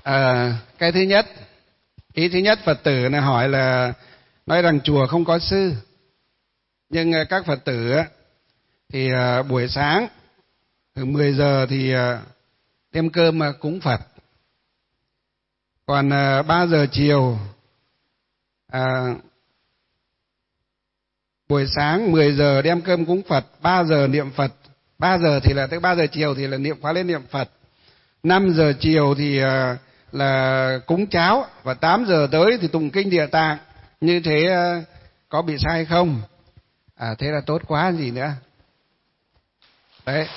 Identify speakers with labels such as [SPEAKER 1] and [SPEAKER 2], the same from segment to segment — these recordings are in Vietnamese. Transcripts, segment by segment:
[SPEAKER 1] Cái thứ nhất, ý thứ nhất Phật tử này hỏi là nói rằng chùa không có sư, nhưng các Phật tử thì buổi sáng từ 10 giờ thì đem cơm cúng Phật, còn 3 giờ chiều buổi sáng 10 giờ đem cơm cúng Phật, 3 giờ niệm Phật, 3 giờ thì là tới 3 giờ chiều thì là niệm khóa lên niệm Phật, 5 giờ chiều thì là cúng cháo, và 8 giờ tới thì tụng kinh Địa Tạng. Như thế có bị sai không? Thế là tốt quá gì nữa. Đấy.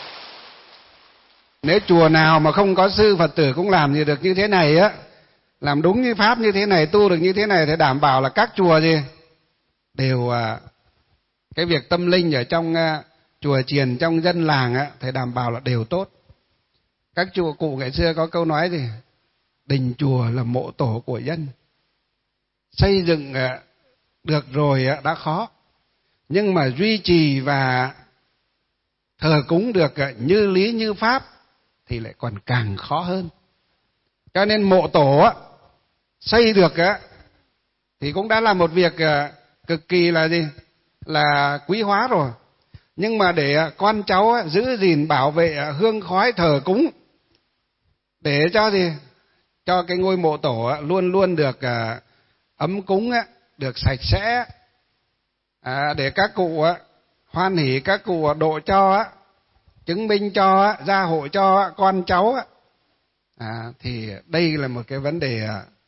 [SPEAKER 1] Nếu chùa nào mà không có sư, Phật tử cũng làm gì được như thế này á, làm đúng như pháp như thế này, tu được như thế này, thì đảm bảo là các chùa gì đều cái việc tâm linh ở trong chùa chiền, trong dân làng thì đảm bảo là đều tốt. Các chùa cụ ngày xưa có câu nói gì? Đình chùa là mộ tổ của dân. Xây dựng được rồi đã khó, nhưng mà duy trì và thờ cúng được như lý như pháp thì lại còn càng khó hơn. Cho nên mộ tổ xây được thì cũng đã là một việc cực kỳ là gì? Là quý hóa rồi. Nhưng mà để con cháu giữ gìn bảo vệ hương khói thờ cúng, để cho gì? Cho cái ngôi mộ tổ luôn luôn được ấm cúng, được sạch sẽ, để các cụ hoan hỉ, các cụ độ cho, chứng minh cho, gia hộ cho con cháu, thì đây là một cái vấn đề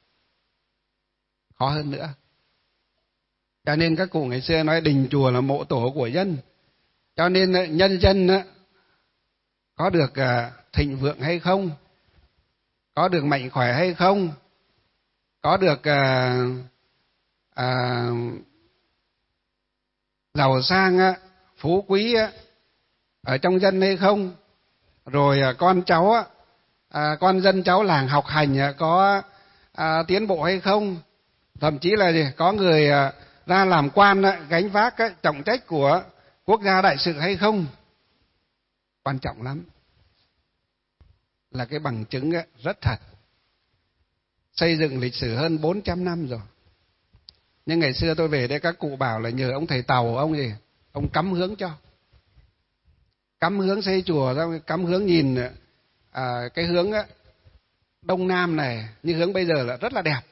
[SPEAKER 1] khó hơn nữa. Cho nên các cụ ngày xưa nói đình chùa là mộ tổ của dân. Cho nên nhân dân có được thịnh vượng hay không, có được mạnh khỏe hay không, có được giàu sang phú quý ở trong dân hay không, rồi con cháu con dân cháu làng học hành có tiến bộ hay không, thậm chí là gì? Có người ra làm quan gánh vác trọng trách của quốc gia đại sự hay không. Quan trọng lắm, là cái bằng chứng rất thật. Xây dựng lịch sử hơn 400 năm rồi. Nhưng ngày xưa tôi về đây các cụ bảo là nhờ ông thầy Tàu, ông gì? Ông cắm hướng cho. Cắm hướng xây chùa, cắm hướng nhìn cái hướng đông nam này, như hướng bây giờ là rất là đẹp.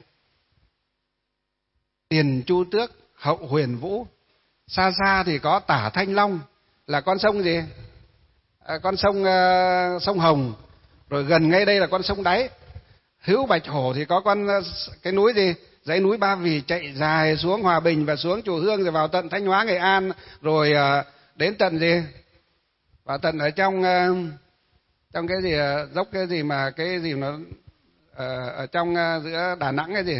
[SPEAKER 1] Tiền Chu Tước, hậu Huyền Vũ. Xa xa thì có Tả Thanh Long, là con sông gì? Con sông Hồng. Rồi gần ngay đây là con sông Đáy. Hữu Bạch Hổ thì có cái núi gì? Dãy núi Ba Vì chạy dài xuống Hòa Bình và xuống Chùa Hương, rồi vào tận Thanh Hóa, Nghệ An, rồi đến tận gì? Vào tận ở trong cái gì, dốc cái gì mà cái gì nó ở trong giữa Đà Nẵng cái gì?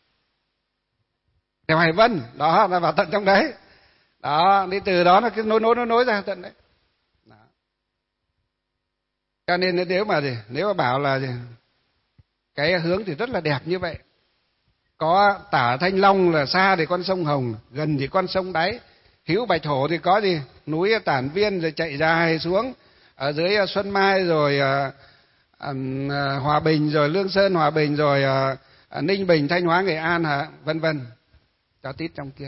[SPEAKER 1] Đèo Hải Vân, đó là vào tận trong đấy. Đó, đi từ đó nó cứ nối ra tận đấy. Đó. Cho nên nếu mà bảo là gì? Cái hướng thì rất là đẹp như vậy. Có Tả Thanh Long là xa thì con sông Hồng, gần thì con sông Đáy. Hữu Bạch Hổ thì có gì? Núi Tản Viên rồi chạy dài xuống ở dưới Xuân Mai, rồi Hòa Bình, rồi Lương Sơn, Hòa Bình, rồi Ninh Bình, Thanh Hóa, Nghệ An, vân vân. Cho tít trong kia.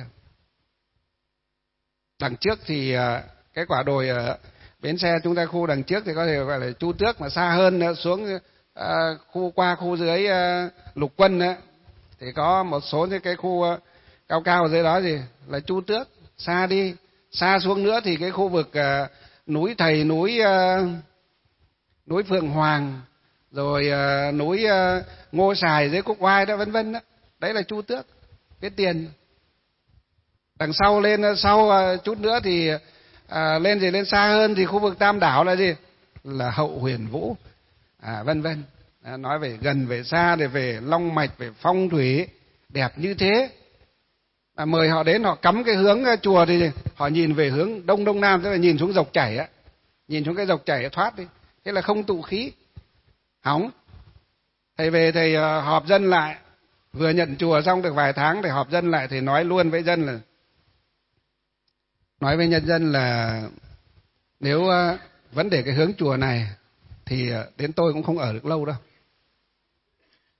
[SPEAKER 1] Đằng trước thì cái quả đồi Bến Xe chúng ta, khu đằng trước thì có thể gọi là Chu Tước, mà xa hơn xuống qua khu dưới Lục Quân thì có một số những cái khu cao cao ở dưới đó gì là Chu Tước. Xa đi, xa xuống nữa thì cái khu vực núi Thầy, núi Phượng Hoàng, rồi núi Ngô Sài dưới Cúc Oai đó, vân vân đó. Đấy là Chu Tước, cái tiền. Đằng sau lên sau chút nữa thì lên xa hơn thì khu vực Tam Đảo là gì? Là hậu Huyền Vũ, vân vân. Nói về gần về xa, để về long mạch, về phong thủy đẹp như thế. Mời họ đến, họ cắm cái hướng chùa thì họ nhìn về hướng đông đông nam, tức là nhìn xuống dòng chảy nhìn xuống cái dòng chảy thoát đi, thế là không tụ khí, hỏng. Thầy về thầy họp dân lại, vừa nhận chùa xong được vài tháng, thầy họp dân lại thì nói luôn với dân là, nói với nhân dân là nếu vấn đề cái hướng chùa này thì đến tôi cũng không ở được lâu đâu.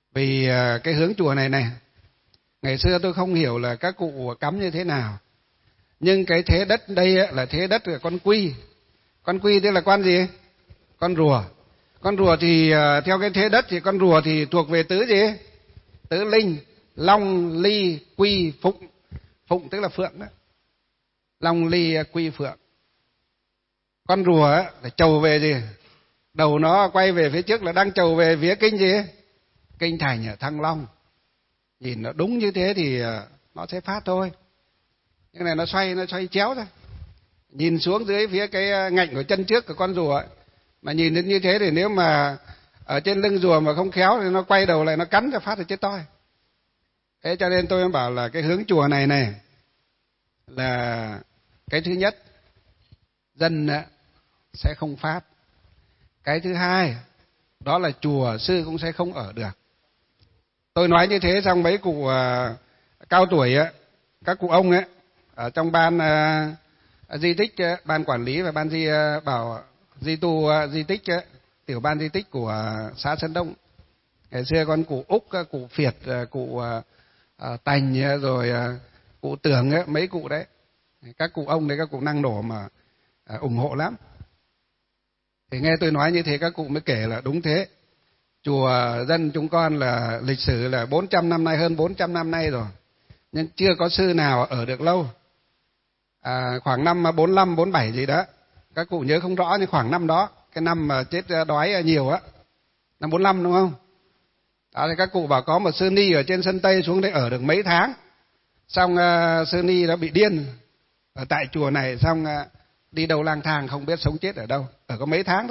[SPEAKER 1] Vì cái hướng chùa này này, ngày xưa tôi không hiểu là các cụ cắm như thế nào. Nhưng cái thế đất đây là thế đất của con Quy. Con Quy tức là con gì? Con rùa. Con rùa thì theo cái thế đất thì con rùa thì thuộc về tứ gì? Tứ linh, Long, Ly, Quy, Phụng. Phụng tức là phượng đó. Long, Ly, Quy, Phượng. Con rùa là trầu về gì? Đầu nó quay về phía trước là đang trầu về phía kinh gì? Kinh thành ở Thăng Long. Nhìn nó đúng như thế thì nó sẽ phát thôi. Nhưng này nó xoay chéo ra. Nhìn xuống dưới phía cái ngạnh của chân trước của con rùa ấy, mà nhìn đến như thế thì nếu mà ở trên lưng rùa mà không khéo thì nó quay đầu lại nó cắn cho phát thì chết toi. Thế cho nên tôi bảo là cái hướng chùa này này là cái thứ nhất, dân sẽ không phát. Cái thứ hai, đó là chùa sư cũng sẽ không ở được. Tôi nói như thế xong mấy cụ cao tuổi á, các cụ ông ấy ở trong ban di tích, ban quản lý và ban bảo di tu di tích, tiểu ban di tích của xã Sơn Đông. Ngày xưa con cụ Úc, cụ Phiệt, cụ Tành rồi cụ Tưởng ấy, mấy cụ đấy, các cụ ông đấy, các cụ năng nổ mà ủng hộ lắm. Thì nghe tôi nói như thế các cụ mới kể là đúng thế. Chùa dân chúng con là lịch sử là 400 năm nay, hơn 400 năm nay rồi, nhưng chưa có sư nào ở được lâu. Khoảng năm 45, 47 gì đó, các cụ nhớ không rõ nhưng khoảng năm đó, cái năm mà chết đói nhiều á, năm 45 đúng không? Đó thì các cụ bảo có một sư ni ở trên sân Tây xuống đây ở được mấy tháng, xong sư ni đã bị điên ở tại chùa này, xong đi đâu lang thang không biết sống chết ở đâu, ở có mấy tháng thôi.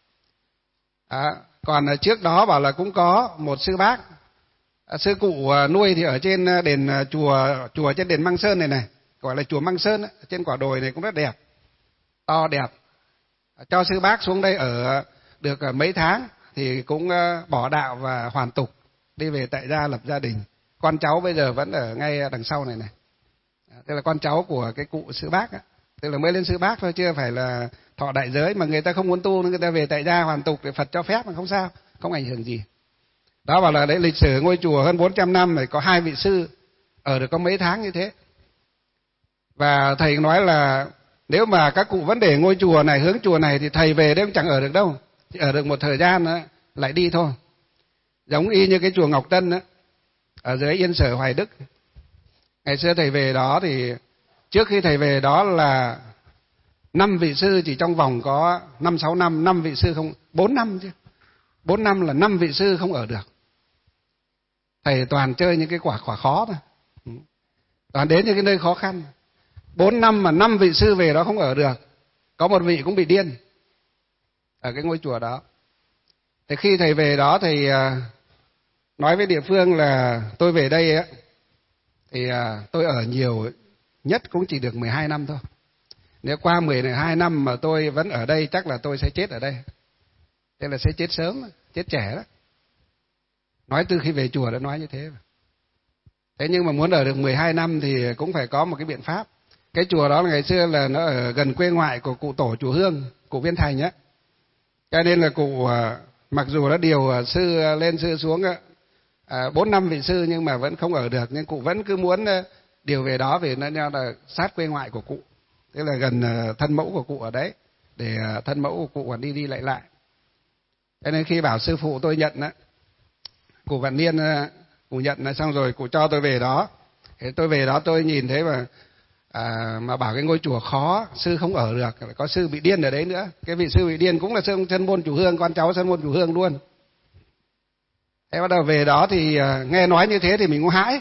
[SPEAKER 1] Còn trước đó bảo là cũng có một sư bác, sư cụ nuôi thì ở trên đền chùa trên đền Măng Sơn này, gọi là chùa Măng Sơn ấy, trên quả đồi này cũng rất đẹp, to đẹp. Cho sư bác xuống đây ở được mấy tháng thì cũng bỏ đạo và hoàn tục, đi về tại gia lập gia đình. Con cháu bây giờ vẫn ở ngay đằng sau này. Tức là con cháu của cái cụ sư bác á, tức là mới lên sư bác thôi, chưa phải là thọ đại giới, mà người ta không muốn tu, người ta về tại gia hoàn tục để Phật cho phép mà không sao, không ảnh hưởng gì. Đó bảo là đấy, lịch sử ngôi chùa hơn 400 năm phải có 2 vị sư ở được có mấy tháng như thế. Và thầy nói là nếu mà các cụ vẫn để ngôi chùa này, hướng chùa này thì thầy về đấy cũng chẳng ở được đâu, chỉ ở được một thời gian nữa lại đi thôi. Giống y như cái chùa Ngọc Tân á, ở dưới Yên Sở Hoài Đức. Ngày xưa thầy về đó thì trước khi thầy về đó là 5 vị sư chỉ trong vòng có 5-6 năm, 5 vị sư không, 4 năm chứ. 4 năm là 5 vị sư không ở được. Thầy toàn chơi những cái quả khó thôi. Toàn đến những cái nơi khó khăn. 4 năm mà 5 vị sư về đó không ở được. Có một vị cũng bị điên ở cái ngôi chùa đó. Thì khi thầy về đó thầy nói với địa phương là tôi về đây á, thì tôi ở nhiều nhất cũng chỉ được 12 năm thôi. Nếu qua 12 năm mà tôi vẫn ở đây chắc là tôi sẽ chết ở đây. Thế là sẽ chết sớm, chết trẻ đó. Nói từ khi về chùa đã nói như thế. Thế nhưng mà muốn ở được 12 năm thì cũng phải có một cái biện pháp. Cái chùa đó là ngày xưa là nó ở gần quê ngoại của cụ tổ chùa Hương, cụ Viên Thành á. Cho nên là cụ mặc dù đã điều sư lên sư xuống 4-5 vị sư nhưng mà vẫn không ở được, nhưng cụ vẫn cứ muốn điều về đó vì nó là sát quê ngoại của cụ. Tức là gần thân mẫu của cụ ở đấy, để thân mẫu của cụ còn đi lại lại. Cho nên khi bảo sư phụ tôi nhận á, cụ Vạn Niên cụ nhận xong rồi cụ cho tôi về đó. Thế tôi về đó tôi nhìn thấy mà bảo cái ngôi chùa khó, sư không ở được, có sư bị điên ở đấy nữa. Cái vị sư bị điên cũng là Sơn Môn Chủ Hương, con cháu Sơn Môn Chủ Hương luôn. Thế bắt đầu về đó thì nghe nói như thế thì mình cũng hãi.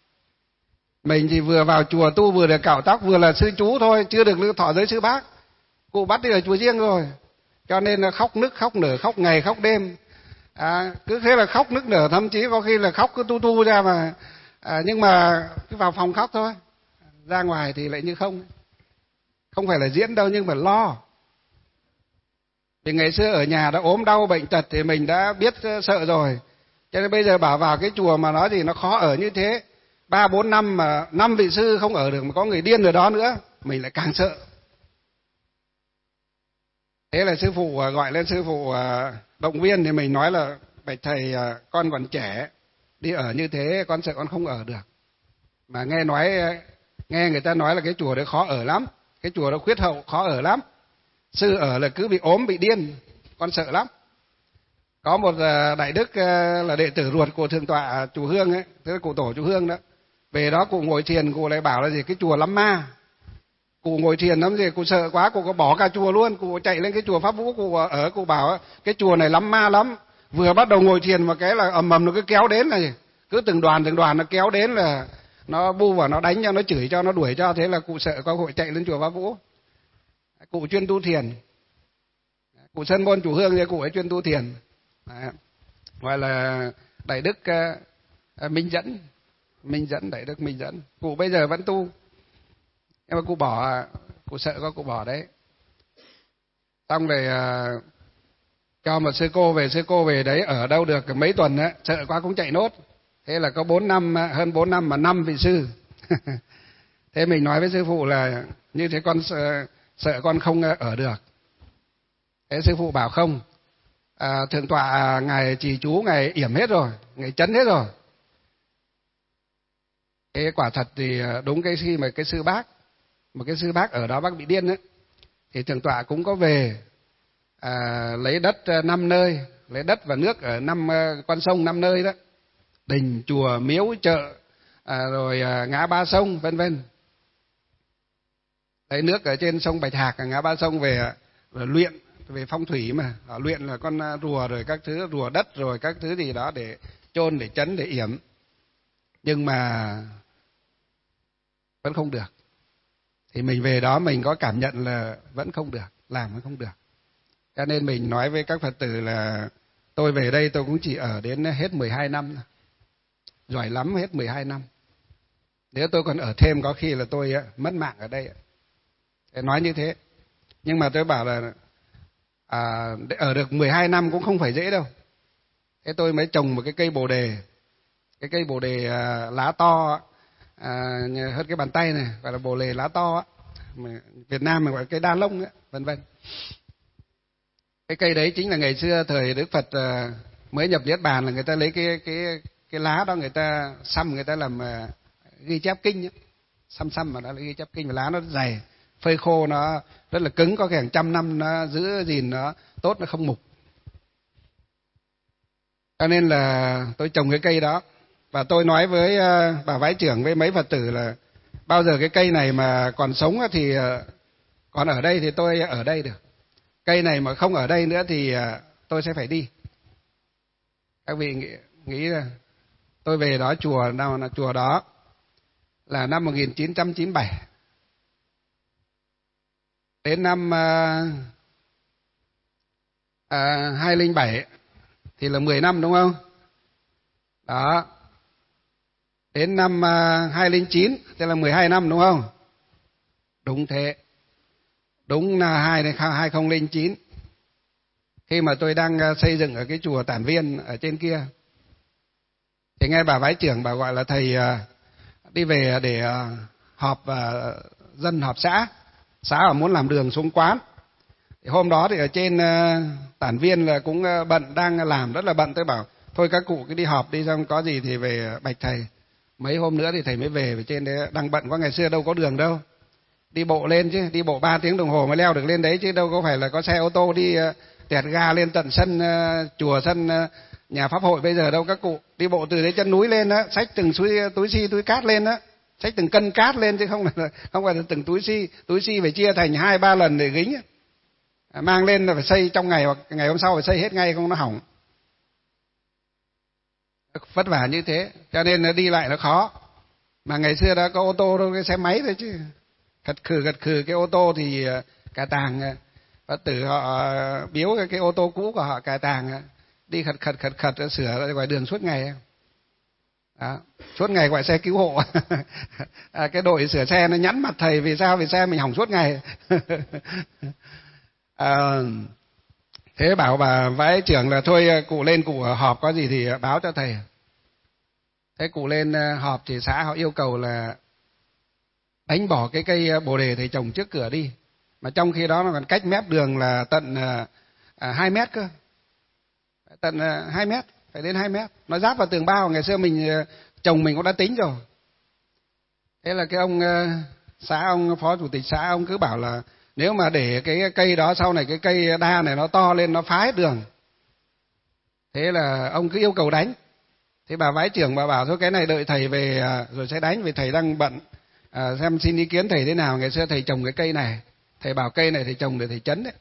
[SPEAKER 1] Mình thì vừa vào chùa tu, vừa được cạo tóc, vừa là sư chú thôi, chưa được thọ giới sư bác. Cụ bắt đi ở chùa riêng rồi. Cho nên là khóc nức, khóc nở, khóc ngày, khóc đêm. Cứ thế là khóc nức nở, thậm chí có khi là khóc cứ tu ra mà. Nhưng mà cứ vào phòng khóc thôi. Ra ngoài thì lại như không. Không phải là diễn đâu nhưng mà lo. Vì ngày xưa ở nhà đã ốm đau bệnh tật thì mình đã biết sợ rồi. Cho nên bây giờ bảo vào cái chùa mà nói gì nó khó ở như thế. 3-4 năm mà 5 vị sư không ở được mà có người điên ở đó nữa, mình lại càng sợ. Thế là sư phụ gọi lên sư phụ động viên thì mình nói là bạch thầy con còn trẻ, đi ở như thế con sợ con không ở được. Mà nghe người ta nói là cái chùa đấy khó ở lắm, cái chùa đó khuyết hậu khó ở lắm, sư ở là cứ bị ốm bị điên, con sợ lắm. Có một đại đức là đệ tử ruột của thượng tọa chùa Hương ấy, tức là cụ tổ chùa Hương đó, về đó cụ ngồi thiền, cụ lại bảo là gì cái chùa lắm ma. Cụ ngồi thiền lắm gì, cụ sợ quá, cụ có bỏ cả chùa luôn, cụ chạy lên cái chùa Pháp Vũ, cụ bảo cái chùa này lắm ma lắm. Vừa bắt đầu ngồi thiền mà cái là ầm ầm nó cứ kéo đến này, cứ từng đoàn nó kéo đến là nó bu vào, nó đánh cho, nó chửi cho, nó đuổi cho, thế là cụ sợ quá, cụ chạy lên chùa Pháp Vũ. Cụ chuyên tu thiền, cụ Sơn Môn chùa Hương thì cụ ấy chuyên tu thiền. Đấy. Gọi là đại đức Minh Dẫn, đại đức Minh Dẫn. Cụ bây giờ vẫn tu, nhưng mà cụ bỏ, cụ sợ có cụ bỏ đấy. Xong rồi cho một sư cô về đấy ở đâu được mấy tuần á, sợ quá cũng chạy nốt. Thế là có 4 năm, hơn 4 năm mà 5 vị sư. Thế mình nói với sư phụ là như thế con sợ con không ở được. Thế sư phụ bảo không, thượng tọa ngài trì chú, ngài yểm hết rồi, ngài chấn hết rồi. Thế quả thật thì đúng cái khi mà cái sư bác ở đó bác bị điên ấy, thì thượng tọa cũng có về lấy đất 5 nơi, lấy đất và nước ở 5 con sông 5 nơi đó, đình chùa miếu chợ rồi ngã ba sông vân vân. Lấy nước ở trên sông Bạch Hạc, ngã ba sông về rồi luyện về phong thủy mà, luyện là con rùa rồi các thứ, rùa đất rồi các thứ gì đó để chôn, để chấn, để yểm. Nhưng mà vẫn không được. Thì mình về đó mình có cảm nhận là vẫn không được, làm vẫn không được. Cho nên mình nói với các Phật tử là tôi về đây tôi cũng chỉ ở đến hết 12 năm thôi. Giỏi lắm hết 12 năm. Nếu tôi còn ở thêm có khi là tôi mất mạng ở đây. Để nói như thế. Nhưng mà tôi bảo là ở được 12 năm cũng không phải dễ đâu. Thế tôi mới trồng một cái cây bồ đề. Cái cây bồ đề lá to hơn cái bàn tay này, gọi là bồ đề lá to. Việt Nam mình gọi là cây đa lông ấy, vân vân. Cái cây đấy chính là ngày xưa thời Đức Phật mới nhập Niết Bàn là người ta lấy cái lá đó, người ta xăm, người ta làm ghi chép kinh ấy. Xăm mà nó ghi chép kinh, và lá nó rất dày, phơi khô nó rất là cứng, có khi hàng 100 năm nó giữ gìn nó tốt, nó không mục. Cho nên là tôi trồng cái cây đó, và tôi nói với bà Vái trưởng với mấy Phật tử là bao giờ cái cây này mà còn sống thì còn ở đây thì tôi ở đây được. Cây này mà không ở đây nữa thì tôi sẽ phải đi. Các vị nghĩ là tôi về đó chùa nào là chùa đó là năm 1997. Đến năm 2007 thì là 10 năm đúng không? Đó. Đến năm 2009 thì là 12 năm đúng không? Đúng thế. Đúng là 2009. Khi mà tôi đang xây dựng ở cái chùa Tản Viên ở trên kia, thì nghe bà Vái trưởng, bà gọi là thầy đi về để họp dân, họp xã ở muốn làm đường xuống quán. Thì hôm đó thì ở trên Tản Viên là cũng bận, đang làm rất là bận. Tôi bảo thôi các cụ cứ đi họp đi, xong có gì thì về bạch thầy. Mấy hôm nữa thì thầy mới về trên đấy, đang bận quá, ngày xưa đâu có đường đâu. Đi bộ lên chứ, đi bộ 3 tiếng đồng hồ mới leo được lên đấy chứ đâu có phải là có xe ô tô đi tẹt ga lên tận sân chùa, sân nhà Pháp hội bây giờ đâu. Các cụ đi bộ từ đấy chân núi lên đó, xách từng túi cát lên đó, xách từng cân cát lên chứ không phải là từng túi xi phải chia thành 2-3 lần để gính. Mang lên là phải xây trong ngày, hoặc ngày hôm sau phải xây hết ngay, không nó hỏng. Vất vả như thế, cho nên đi lại nó khó. Mà ngày xưa đã có ô tô đâu, cái xe máy thôi chứ. Gật khừ cái ô tô thì cà tàng, Phật tử họ biếu cái ô tô cũ của họ cà tàng, đi khật sửa ngoài đường suốt ngày. Đó, suốt ngày gọi xe cứu hộ. Cái đội sửa xe nó nhắn mặt thầy vì sao, vì xe mình hỏng suốt ngày. Thế bảo bà Vái trưởng là thôi cụ lên cụ họp có gì thì báo cho thầy. Thế cụ lên họp thì xã họ yêu cầu là đánh bỏ cái cây bồ đề thầy trồng trước cửa đi. Mà trong khi đó nó còn cách mép đường là tận 2 mét cơ. Tận 2 mét. phải đến 2 mét. Nó giáp vào tường bao, ngày xưa mình chồng mình cũng đã tính rồi. Thế là cái ông xã, ông phó chủ tịch xã, ông cứ bảo là nếu mà để cái cây đó sau này cái cây đa này nó to lên nó phá hết đường. Thế là ông cứ yêu cầu đánh. Thế bà vái trưởng bà bảo thôi cái này đợi thầy về rồi sẽ đánh, vì thầy đang bận xem xin ý kiến thầy thế nào. Ngày xưa thầy trồng cái cây này, thầy bảo cây này thầy trồng để thầy chấn đấy.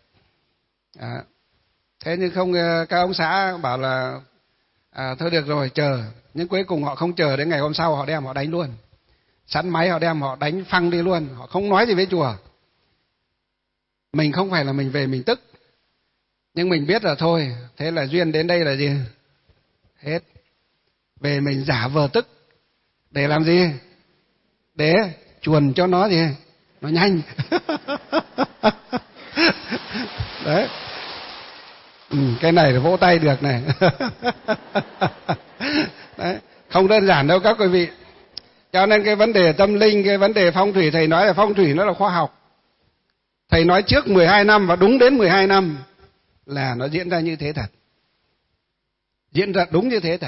[SPEAKER 1] Thế nhưng không, các ông xã bảo là thôi được rồi chờ. Nhưng cuối cùng họ không chờ, đến ngày hôm sau họ đem họ đánh luôn. Sẵn máy họ đem họ đánh phăng đi luôn, họ không nói gì với chùa. Mình không phải là mình về mình tức, nhưng mình biết là thôi, thế là duyên đến đây là gì? Hết. Về mình giả vờ tức. Để làm gì? Để chuồn cho nó gì? Nó nhanh. Đấy. Cái này là vỗ tay được này. Đấy. Không đơn giản đâu các quý vị. Cho nên cái vấn đề tâm linh, cái vấn đề phong thủy, thầy nói là phong thủy nó là khoa học. Thầy nói trước 12 năm và đúng đến 12 năm là nó diễn ra như thế thật. Diễn ra đúng như thế thật.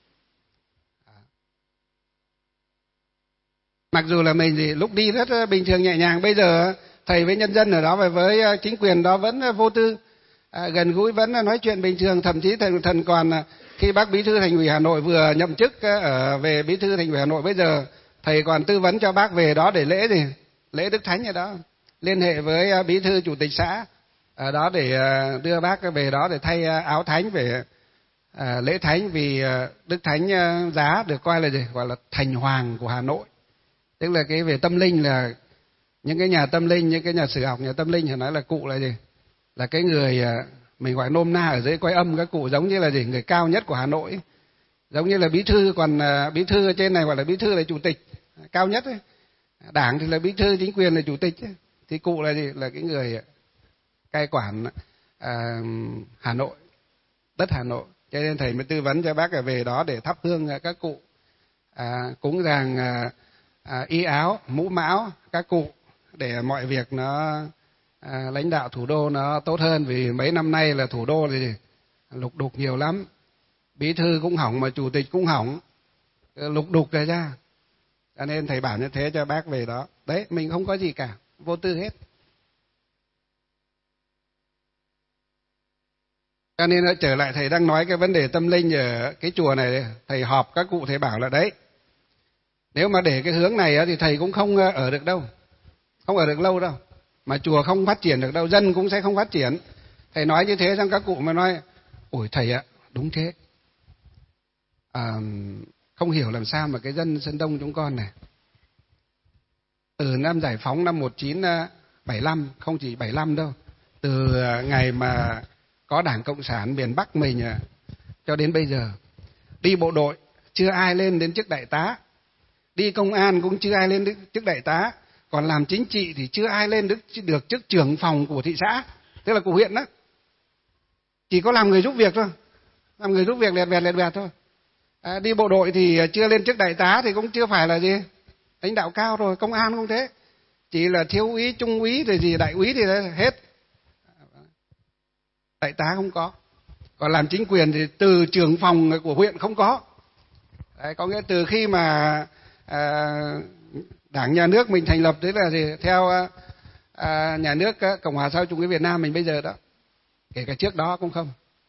[SPEAKER 1] Mặc dù là mình thì lúc đi rất bình thường nhẹ nhàng, bây giờ thầy với nhân dân ở đó và với chính quyền đó vẫn vô tư, gần gũi, vẫn nói chuyện bình thường. Thậm chí thần còn khi bác bí thư thành ủy Hà Nội vừa nhậm chức ở về bí thư thành ủy Hà Nội, bây giờ thầy còn tư vấn cho bác về đó để lễ gì, lễ Đức Thánh ở đó, liên hệ với bí thư chủ tịch xã ở đó để đưa bác về đó để thay áo thánh về lễ thánh, vì Đức Thánh Giá được coi là gì, gọi là thành hoàng của Hà Nội. Tức là cái về tâm linh là những cái nhà tâm linh, những cái nhà sử học nhà tâm linh thì nói là cụ là gì, là cái người mình gọi nôm na ở dưới cõi âm, các cụ giống như là gì, người cao nhất của Hà Nội, giống như là bí thư, còn bí thư ở trên này gọi là bí thư là chủ tịch cao nhất ấy. Đảng thì là bí thư, chính quyền là chủ tịch ấy. Thì cụ là gì, là cái người cai quản Hà Nội, đất Hà Nội. Cho nên thầy mới tư vấn cho bác là về đó để thắp hương các cụ, cúng dường y áo, mũ mão các cụ, để mọi việc nó lãnh đạo thủ đô nó tốt hơn. Vì mấy năm nay là thủ đô thì lục đục nhiều lắm, bí thư cũng hỏng mà chủ tịch cũng hỏng, lục đục ra ra. Cho nên thầy bảo như thế cho bác về đó. Đấy, mình không có gì cả, vô tư hết. Cho nên trở lại thầy đang nói cái vấn đề tâm linh ở cái chùa này, thầy họp các cụ thầy bảo là đấy, nếu mà để cái hướng này thì thầy cũng không ở được đâu, không ở được lâu đâu, mà chùa không phát triển được đâu, dân cũng sẽ không phát triển. Thầy nói như thế xong các cụ mới nói ôi thầy ạ, đúng thế. Không hiểu làm sao mà cái dân Sơn Đông chúng con này từ năm giải phóng năm 1975, không chỉ 75 đâu, từ ngày mà có Đảng Cộng sản miền Bắc mình cho đến bây giờ, đi bộ đội chưa ai lên đến chức đại tá, đi công an cũng chưa ai lên chức đại tá, còn làm chính trị thì chưa ai lên được chức trưởng phòng của thị xã, tức là của huyện đó. Chỉ có làm người giúp việc thôi, làm người giúp việc lẹt vẹt thôi. Đi bộ đội thì chưa lên chức đại tá thì cũng chưa phải là gì lãnh đạo cao rồi, công an cũng thế, chỉ là thiếu úy, trung úy rồi gì, đại úy thì hết, đại tá không có. Còn làm chính quyền thì từ trưởng phòng của huyện không có. Đấy, có nghĩa từ khi mà Đảng nhà nước mình thành lập, tức là gì, theo nhà nước Cộng hòa xã hội chủ nghĩa Việt Nam mình bây giờ đó, kể cả trước đó cũng không.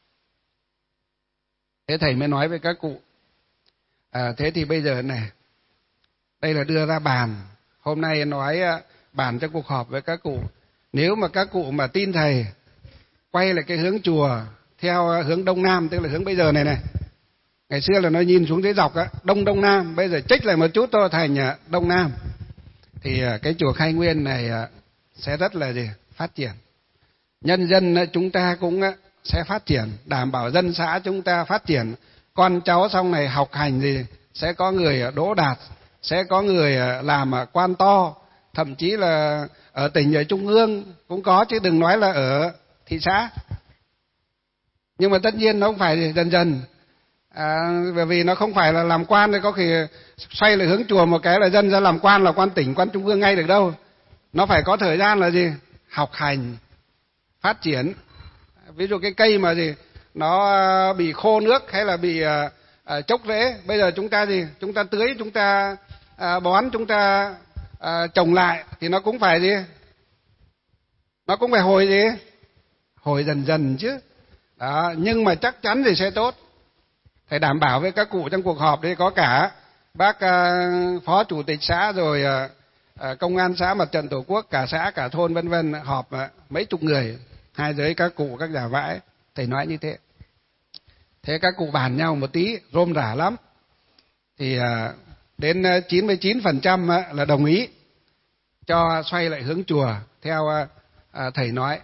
[SPEAKER 1] Thế thầy mới nói với các cụ, thế thì bây giờ này, đây là đưa ra bàn, hôm nay nói bàn trong cuộc họp với các cụ, nếu mà các cụ mà tin thầy, quay lại cái hướng chùa theo hướng đông nam, tức là hướng bây giờ này này. Ngày xưa là nó nhìn xuống dưới dọc á, đông đông nam, bây giờ chích lại một chút thôi thành đông nam, thì cái chùa Khai Nguyên này sẽ rất là gì, phát triển. Nhân dân chúng ta cũng sẽ phát triển, đảm bảo dân xã chúng ta phát triển, con cháu sau này học hành gì sẽ có người đỗ đạt, sẽ có người làm quan to, thậm chí là ở tỉnh, ở trung ương cũng có, chứ đừng nói là ở thị xã. Nhưng mà tất nhiên nó không phải dần dần, bởi vì nó không phải là làm quan thì có khi xoay lại hướng chùa một cái là dân ra làm quan, là quan tỉnh, quan trung ương ngay được đâu. Nó phải có thời gian là gì, học hành, phát triển. Ví dụ cái cây mà gì nó bị khô nước hay là bị chốc rễ. Bây giờ chúng ta gì? Chúng ta tưới, chúng ta bón, chúng ta trồng lại thì nó cũng phải gì? Nó cũng phải hồi gì? Hồi dần dần chứ. Đó, nhưng mà chắc chắn thì sẽ tốt. Thầy đảm bảo với các cụ trong cuộc họp đấy có cả bác phó chủ tịch xã rồi công an xã, mặt trận tổ quốc, cả xã cả thôn vân vân, họp mấy chục người, hai giới các cụ các nhà vãi. Thầy nói như thế. Thế các cụ bàn nhau một tí rôm rả lắm thì đến 99% là đồng ý cho xoay lại hướng chùa theo thầy nói.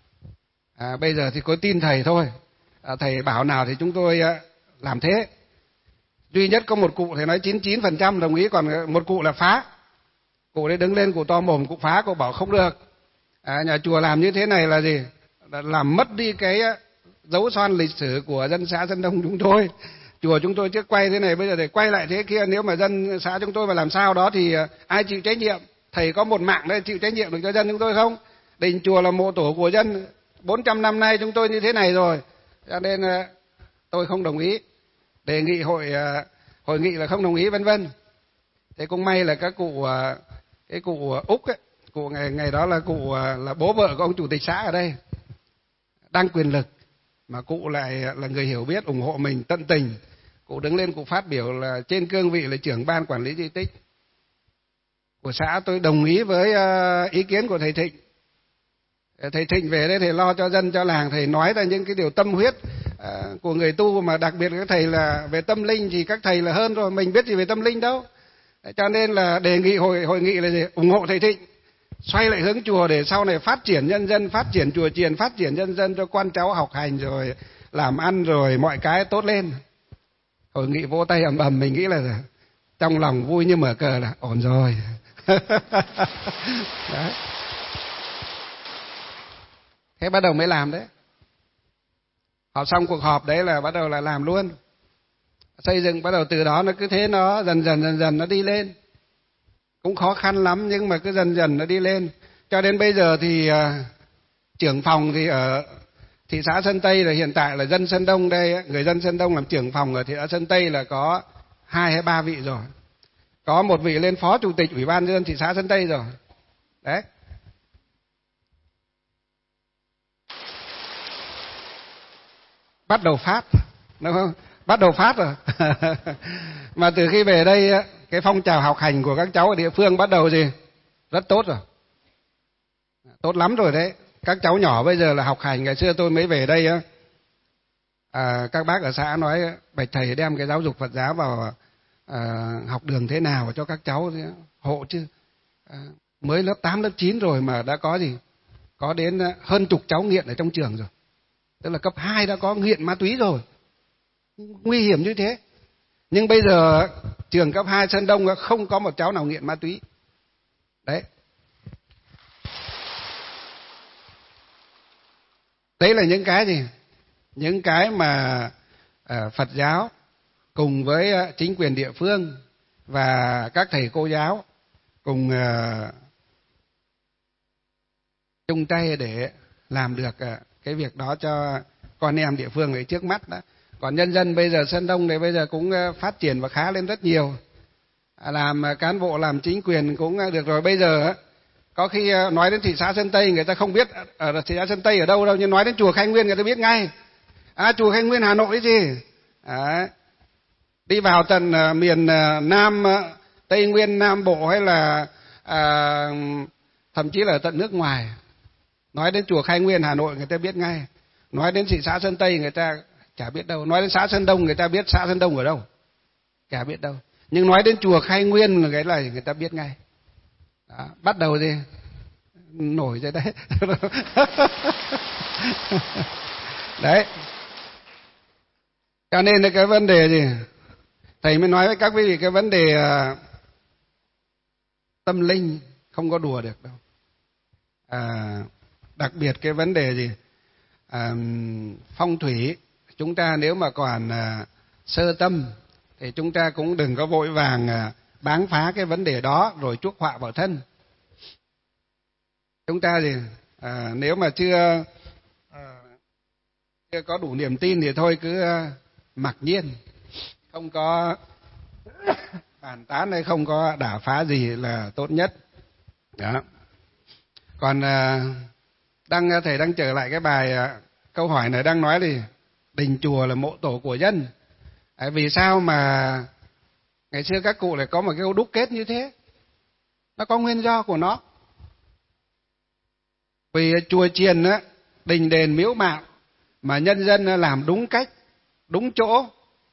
[SPEAKER 1] Bây giờ thì có tin thầy thôi, thầy bảo nào thì chúng tôi làm thế. Duy nhất có một cụ thầy nói 99% đồng ý, còn một cụ là phá. Cụ đấy đứng lên, cụ to mồm, cụ phá, cụ bảo không được. Nhà chùa làm như thế này là gì? Làm mất đi cái dấu son lịch sử của dân xã Sơn Đông chúng tôi. Chùa chúng tôi trước quay thế này, bây giờ để quay lại thế kia. Nếu mà dân xã chúng tôi mà làm sao đó thì ai chịu trách nhiệm? Thầy có một mạng đây, chịu trách nhiệm được cho dân chúng tôi không? Đình chùa là mộ tổ của dân, 400 năm nay chúng tôi như thế này rồi, cho nên tôi không đồng ý, đề nghị hội nghị là không đồng ý vân vân. Thế cũng may là các cụ, cái cụ Úc ấy, cụ ngày đó là cụ là bố vợ của ông chủ tịch xã ở đây, đang quyền lực mà cụ lại là người hiểu biết, ủng hộ mình tận tình. Cụ đứng lên cụ phát biểu là trên cương vị là trưởng ban quản lý di tích của xã, tôi đồng ý với ý kiến của thầy Thịnh. Thầy Thịnh về đây thầy lo cho dân cho làng, thầy nói ra những cái điều tâm huyết của người tu, mà đặc biệt các thầy là về tâm linh thì các thầy là hơn rồi, mình biết gì về tâm linh đâu. Cho nên là đề nghị hội nghị là gì? Ủng hộ thầy Thịnh xoay lại hướng chùa để sau này phát triển nhân dân, phát triển chùa chiền, phát triển nhân dân cho con cháu học hành rồi làm ăn rồi mọi cái tốt lên. Hội nghị vỗ tay ầm ầm, mình nghĩ là trong lòng vui như mở cờ là ổn rồi. Đấy. Thế bắt đầu mới làm đấy. Họp xong cuộc họp đấy là bắt đầu là làm luôn. Xây dựng bắt đầu từ đó nó cứ thế nó dần dần nó đi lên. Cũng khó khăn lắm nhưng mà cứ dần dần nó đi lên. Cho đến bây giờ thì trưởng phòng thì ở thị xã Sơn Tây là hiện tại là dân Sơn Đông đây, người dân Sơn Đông làm trưởng phòng ở thị xã Sơn Tây là có 2 hay 3 vị rồi. Có một vị lên phó chủ tịch ủy ban nhân dân thị xã Sơn Tây rồi. Đấy. Bắt đầu phát, đúng không? Bắt đầu phát rồi. Mà từ khi về đây cái phong trào học hành của các cháu ở địa phương bắt đầu gì? Rất tốt rồi. Tốt lắm rồi đấy. Các cháu nhỏ bây giờ là học hành, ngày xưa tôi mới về đây các bác ở xã nói bạch thầy đem cái giáo dục Phật giáo vào học đường thế nào cho các cháu hộ chứ. Mới lớp 8, lớp 9 rồi mà đã có gì? Có đến hơn chục cháu nghiện ở trong trường rồi. Tức là cấp 2 đã có nghiện ma túy rồi. Nguy hiểm như thế. Nhưng bây giờ trường cấp 2 Sơn Đông không có một cháu nào nghiện ma túy. Đấy. Đấy là những cái gì? Những cái mà Phật giáo cùng với chính quyền địa phương và các thầy cô giáo cùng chung tay để làm được cái việc đó cho con em địa phương ở trước mắt đó. Còn nhân dân bây giờ Sơn Đông này bây giờ cũng phát triển và khá lên rất nhiều. Làm cán bộ, làm chính quyền cũng được rồi. Bây giờ có khi nói đến thị xã Sơn Tây người ta không biết ở thị xã Sơn Tây ở đâu đâu, nhưng nói đến chùa Khai Nguyên người ta biết ngay. Chùa Khai Nguyên Hà Nội gì? Đi vào tận miền Nam, Tây Nguyên, Nam Bộ hay là thậm chí là tận nước ngoài. Nói đến chùa Khai Nguyên Hà Nội người ta biết ngay. Nói đến thị xã Sơn Tây người ta chả biết đâu. Nói đến xã Sơn Đông người ta biết xã Sơn Đông ở đâu, chả biết đâu. Nhưng nói đến chùa Khai Nguyên là cái này người ta biết ngay. Đó, bắt đầu gì? Nổi rồi đấy. Đấy. Cho nên là cái vấn đề gì? Thầy mới nói với các quý vị cái vấn đề tâm linh không có đùa được đâu. Đặc biệt cái vấn đề gì? Phong thủy, chúng ta nếu mà còn sơ tâm thì chúng ta cũng đừng có vội vàng báng phá cái vấn đề đó rồi chuốc họa vào thân. Chúng ta thì nếu mà chưa chưa có đủ niềm tin thì thôi cứ mặc nhiên, không có bàn tán hay không có đả phá gì là tốt nhất. Đó. Còn thầy đang trở lại cái bài câu hỏi này, đang nói thì đình chùa là mộ tổ của dân. Vì sao mà ngày xưa các cụ lại có một cái câu đúc kết như thế? Nó có nguyên do của nó. Vì chùa chiền á, đình đền miếu mạo mà nhân dân làm đúng cách, đúng chỗ,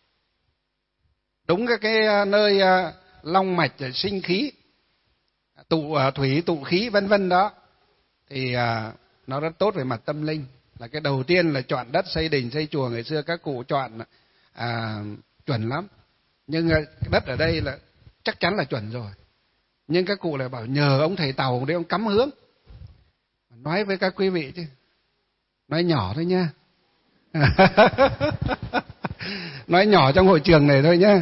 [SPEAKER 1] đúng cái nơi long mạch sinh khí, tụ thủy tụ khí vân vân đó, thì nó rất tốt về mặt tâm linh. Là cái đầu tiên là chọn đất xây đình xây chùa, ngày xưa các cụ chọn chuẩn lắm. Nhưng đất ở đây là chắc chắn là chuẩn rồi. Nhưng các cụ lại bảo nhờ ông thầy Tàu đấy, ông cắm hướng. Nói với các quý vị chứ, nói nhỏ thôi nha. Nói nhỏ trong hội trường này thôi nhá.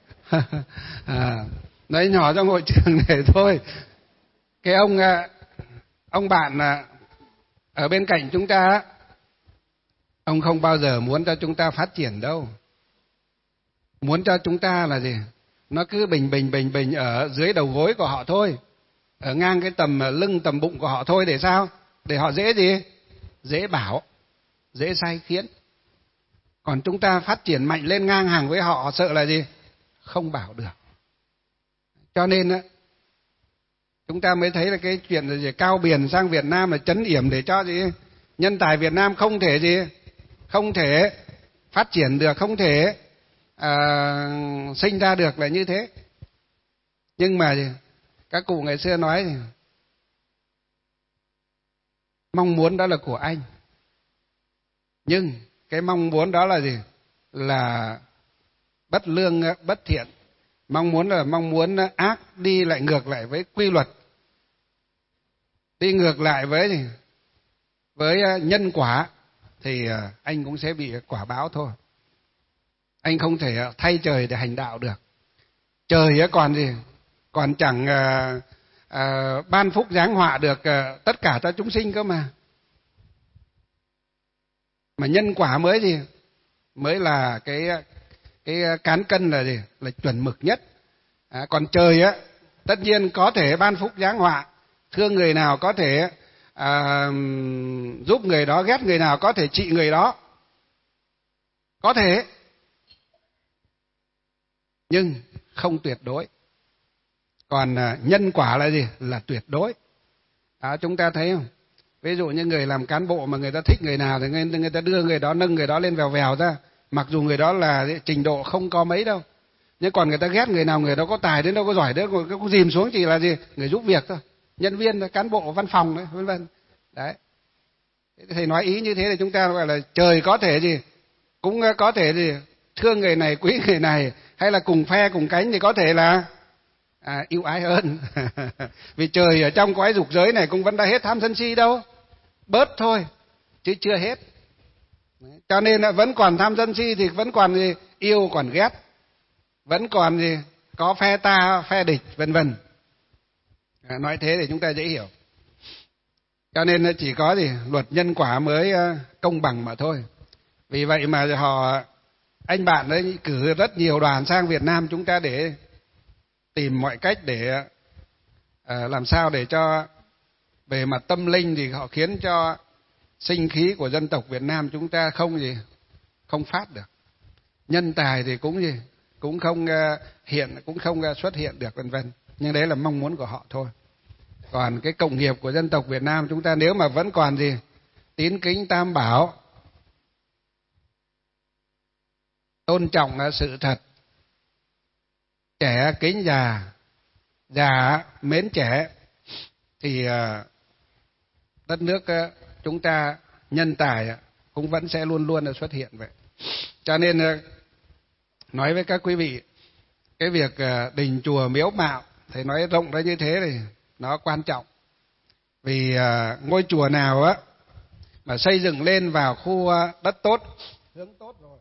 [SPEAKER 1] Nói nhỏ trong hội trường này thôi. Cái ông bạn ở bên cạnh chúng ta, ông không bao giờ muốn cho chúng ta phát triển đâu. Muốn cho chúng ta là gì? Nó cứ bình ở dưới đầu gối của họ thôi, ở ngang cái tầm lưng tầm bụng của họ thôi. Để sao? Để họ dễ gì? Dễ bảo, dễ sai khiến. Còn chúng ta phát triển mạnh lên ngang hàng với họ, họ sợ là gì? Không bảo được. Cho nên chúng ta mới thấy là cái chuyện là gì? Cao Biền sang Việt Nam là trấn yểm để cho gì? Nhân tài Việt Nam không thể gì? Không thể phát triển được, không thể sinh ra được là như thế. Nhưng mà gì? Các cụ ngày xưa nói thì mong muốn đó là của anh, nhưng cái mong muốn đó là gì? Là bất lương bất thiện. Mong muốn là mong muốn ác, đi lại ngược lại với quy luật, đi ngược lại với gì? Với nhân quả, thì anh cũng sẽ bị quả báo thôi. Anh không thể thay trời để hành đạo được. Trời còn gì? Còn chẳng ban phúc giáng họa được tất cả cho chúng sinh cơ mà. Mà nhân quả mới gì? Mới là cái cán cân là gì? Là chuẩn mực nhất. Còn trời tất nhiên có thể ban phúc giáng họa, thương người nào có thể giúp người đó, ghét người nào có thể trị người đó, có thể, nhưng không tuyệt đối. Còn nhân quả là gì? Là tuyệt đối. Chúng ta thấy không? Ví dụ như người làm cán bộ mà người ta thích người nào thì người ta đưa người đó, nâng người đó lên vèo vèo ra, mặc dù người đó là trình độ không có mấy đâu. Nhưng còn người ta ghét người nào, người đó có tài đến đâu, có giỏi đến đâu, có dìm xuống chỉ là gì? Người giúp việc thôi, nhân viên, cán bộ văn phòng đấy, vân vân. Đấy. Thầy nói ý như thế thì chúng ta gọi là trời có thể gì? Cũng có thể gì? Thương người này, quý người này, hay là cùng phe cùng cánh thì có thể là ưu ái hơn. Vì trời ở trong cõi dục giới này cũng vẫn đã hết tham sân si đâu, bớt thôi chứ chưa hết. Cho nên là vẫn còn tham sân si thì vẫn còn gì? Yêu còn ghét, vẫn còn gì? Có phe ta phe địch vân vân. Nói thế để chúng ta dễ hiểu. Cho nên chỉ có gì? Luật nhân quả mới công bằng mà thôi. Vì vậy mà anh bạn ấy cử rất nhiều đoàn sang Việt Nam chúng ta để tìm mọi cách để làm sao để cho về mặt tâm linh thì họ khiến cho sinh khí của dân tộc Việt Nam chúng ta không phát được. Nhân tài thì cũng không cũng không xuất hiện được vân vân. Nhưng đấy là mong muốn của họ thôi. Còn cái cộng nghiệp của dân tộc Việt Nam chúng ta nếu mà vẫn còn tín kính tam bảo, tôn trọng sự thật, trẻ kính già, già mến trẻ, thì đất nước chúng ta nhân tài cũng vẫn sẽ luôn luôn xuất hiện vậy. Cho nên nói với các quý vị, cái việc đình chùa miếu mạo thầy nói rộng ra như thế thì nó quan trọng. Vì ngôi chùa nào mà xây dựng lên vào khu đất tốt, hướng tốt rồi,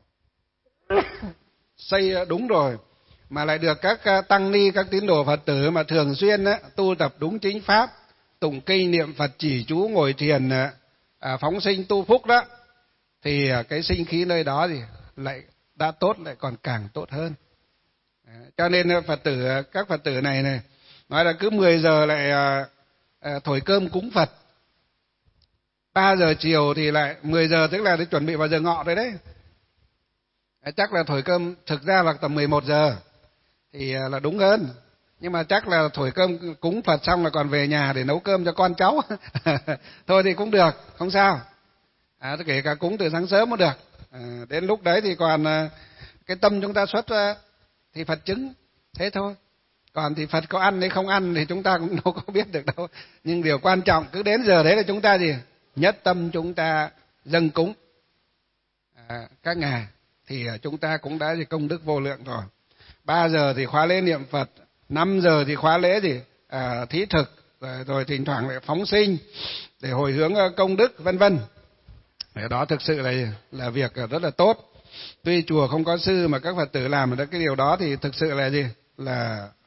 [SPEAKER 1] xây đúng rồi, mà lại được các tăng ni, các tín đồ Phật tử mà thường xuyên tu tập đúng chính pháp, tụng kinh niệm Phật, chỉ chú, ngồi thiền, phóng sinh tu phúc đó, thì cái sinh khí nơi đó thì lại đã tốt, lại còn càng tốt hơn. Cho nên các Phật tử này nói là cứ 10 giờ lại thổi cơm cúng Phật, 3 giờ chiều thì lại 10 giờ tức là để chuẩn bị vào giờ ngọ rồi đấy. Chắc là thổi cơm thực ra là tầm 11 giờ thì là đúng hơn. Nhưng mà chắc là thổi cơm cúng Phật xong là còn về nhà để nấu cơm cho con cháu. Thôi thì cũng được, không sao. Kể cả cúng từ sáng sớm cũng được. Đến lúc đấy thì còn cái tâm chúng ta xuất ra thì Phật chứng, thế thôi. Còn thì Phật có ăn hay không ăn thì chúng ta cũng đâu có biết được đâu. Nhưng điều quan trọng cứ đến giờ đấy là chúng ta gì? Nhất tâm chúng ta dâng cúng các ngài thì chúng ta cũng đã gì công đức vô lượng rồi. 3 giờ thì khóa lễ niệm Phật, 5 giờ thì khóa lễ gì thí thực, rồi thỉnh thoảng lại phóng sinh để hồi hướng công đức vân vân. Đó thực sự là việc rất là tốt. Tuy chùa không có sư mà các Phật tử làm được cái điều đó thì thực sự là gì? Là